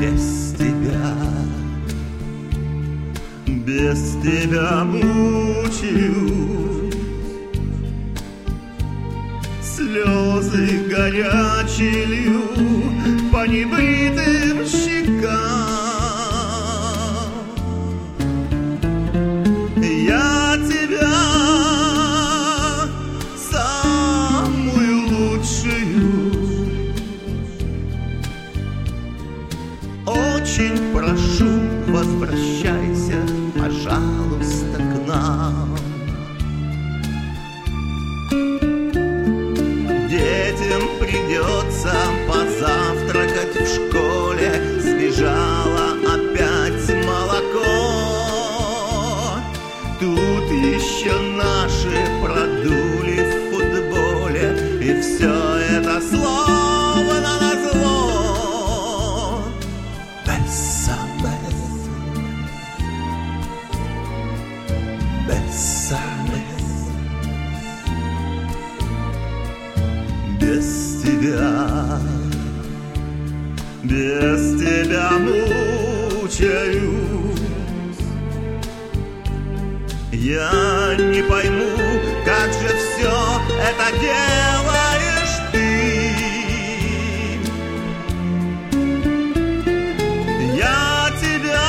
без тебя мучаюсь, слезы горячие лью по небритым щекам. Я тебя, самую лучшую, очень прошу, возвращайся, пожалуйста, к нам. Детям придется позавтракать в школе, сбежало опять молоко. Тут еще наши продули в футболе, и все это слово на назло. Без тебя мучаюсь. Я не пойму, как же все это делаешь ты. Я тебя,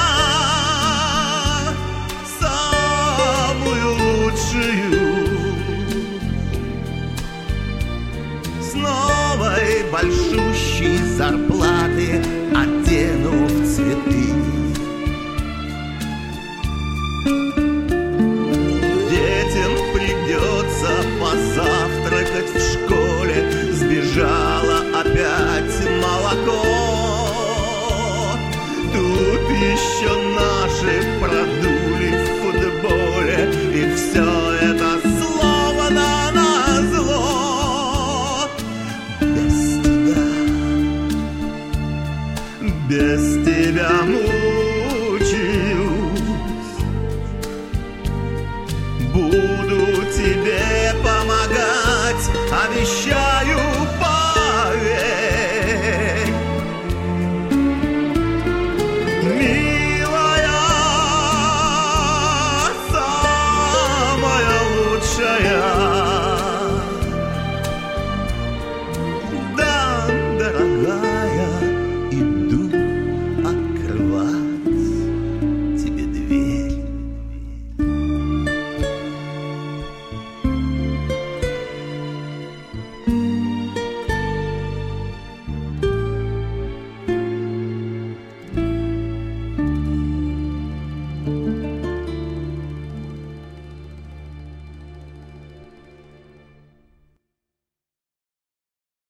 самую лучшую, с новой большущей зарплаты одену в цветы. Детям придется позавтракать в школе, сбежало опять молоко. Тут еще наши продули в футболе, и все это слово на назло. Без тебя мучаюсь, буду тебе помогать, обещаю.